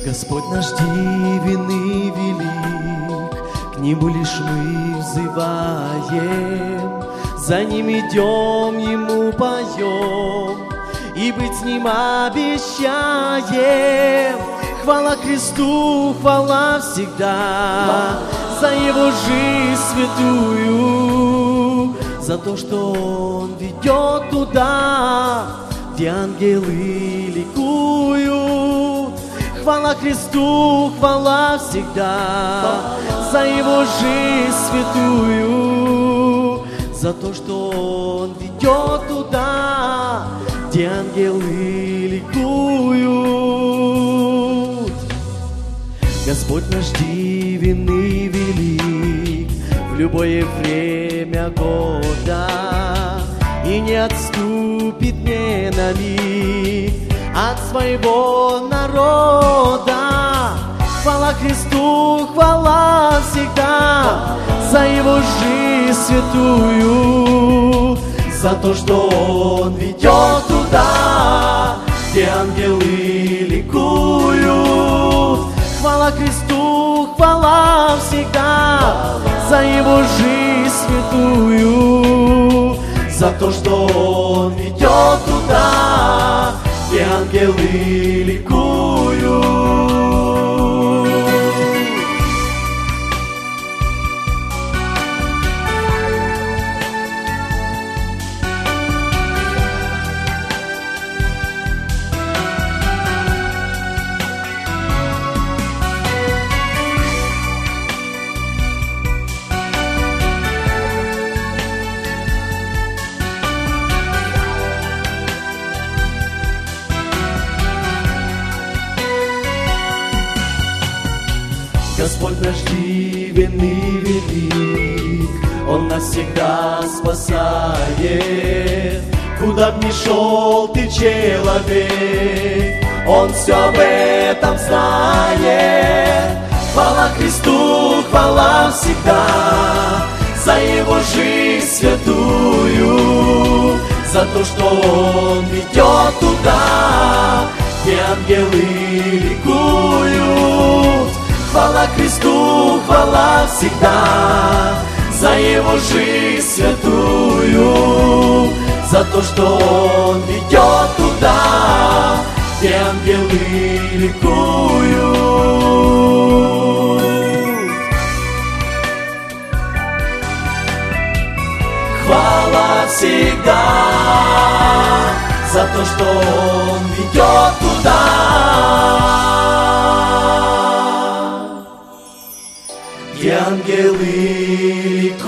Господь наш дивен и велик, к Нему лишь мы взываем, за Ним идем, Ему поем, и быть с Ним обещаем. Хвала Христу, хвала всегда, за Его жизнь святую, за то, что Он ведет туда, где ангелы ликуют. Хвала Христу, хвала всегда, за Его жизнь святую, за то, что Он ведет туда, где ангелы ликуют. Господь наш дивен и велик в любое время года, и не отступит ни на миг от своего народа. Хвала Христу, хвала всегда, за Его жизнь святую, за то, что Он ведет туда, где ангелы ликуют. Хвала Христу, хвала всегда, за Его жизнь святую, за то, что Он ведет туда, где ангелы ликуют. Господь наш дивен и велик, Он нас всегда спасает. Куда б ни шел ты, человек, Он все об этом знает. Хвала Христу, хвала всегда, за Его жизнь святую, за то, что Он ведет туда, где ангелы ликуют. Хвала Христу, хвала всегда, за Его жизнь святую, за то, что Он ведет туда, где ангелы ликуют. Хвала всегда, за то, что Он ведет туда, где ангелы